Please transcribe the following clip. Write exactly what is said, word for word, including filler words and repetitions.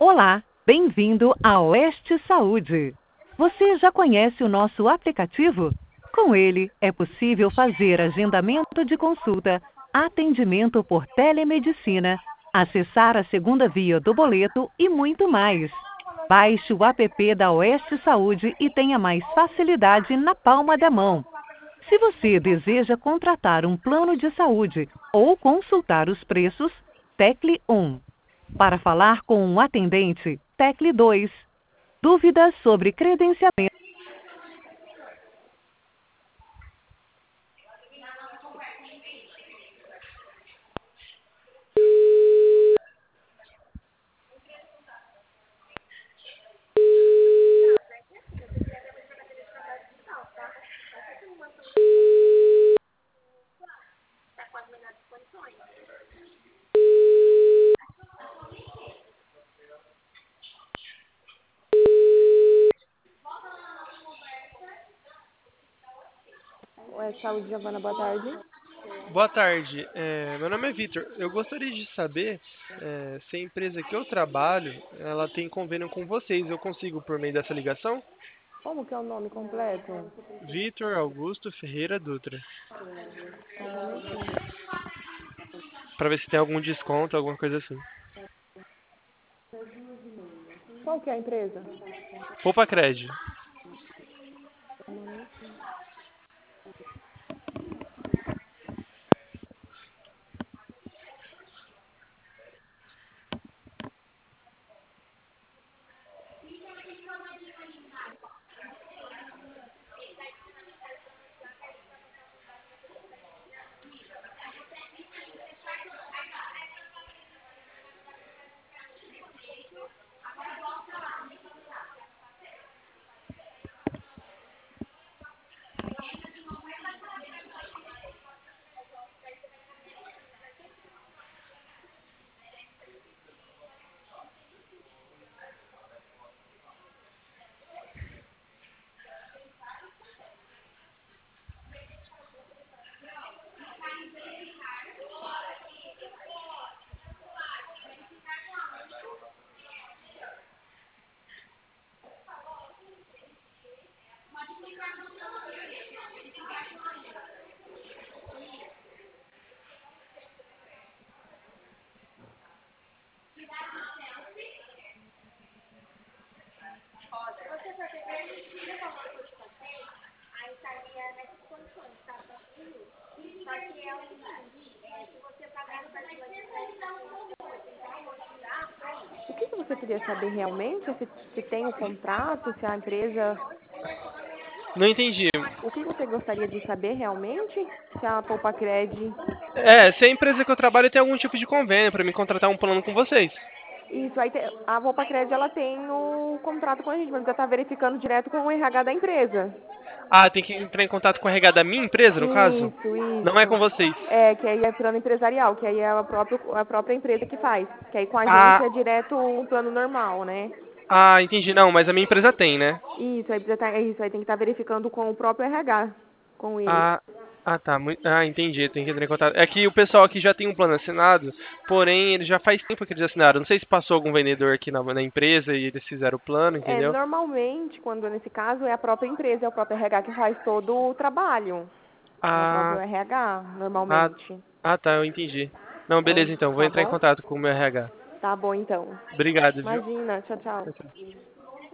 Olá, bem-vindo à Oeste Saúde. Você já conhece o nosso aplicativo? Com ele, é possível fazer agendamento de consulta, atendimento por telemedicina, acessar a segunda via do boleto e muito mais. Baixe o app da Oeste Saúde e tenha mais facilidade na palma da mão. Se você deseja contratar um plano de saúde ou consultar os preços, tecle um. Para falar com um atendente, tecle dois. Dúvidas sobre credenciamento. Ué, Saúde Giovana, boa tarde. Boa tarde, é, meu nome é Vitor. Eu gostaria de saber é, se a empresa que eu trabalho, ela tem convênio com vocês. Eu consigo por meio dessa ligação? Como que é o nome completo? Vitor Augusto Ferreira Dutra. Só um momentinho. Para ver se tem algum desconto, alguma coisa assim. Qual que é a empresa? Poupa Cred. Um momentinho. O que que você queria saber realmente? Se, se tem o contrato, se a empresa... Não entendi. O que você gostaria de saber realmente? Se a Poupa Cred... É, se a empresa que eu trabalho tem algum tipo de convênio para me contratar um plano com vocês. Isso, aí tem- a Poupa Cred, ela tem o contrato com a gente, mas você está verificando direto com o R H da empresa. Ah, tem que entrar em contato com o R H da minha empresa, no caso? Isso, Não é com isso. vocês. É, que aí é plano empresarial, que aí é a própria, a própria empresa que faz. Que aí com a gente Ah, é direto um plano normal, né? ah, entendi. Não, mas a minha empresa tem, né? Isso, aí precisa tá, é isso, aí tem que estar verificando com o próprio R H, com eles. Ah, ah, tá. Mui- Ah, entendi. Tem que entrar em contato. É que o pessoal aqui já tem um plano assinado, porém, ele já faz tempo que eles assinaram. Não sei se passou algum vendedor aqui na, na empresa e eles fizeram o plano, É, entendeu? normalmente, quando nesse caso, é a própria empresa, é o próprio R H que faz todo o trabalho. É o próprio Ah, R H, ah, normalmente. ah, tá, eu entendi. Não, beleza, então. Vou Tá entrar em bom? contato com o meu R H. Tá bom, então. Obrigado, viu? Imagina, tchau, tchau. Tchau, tchau.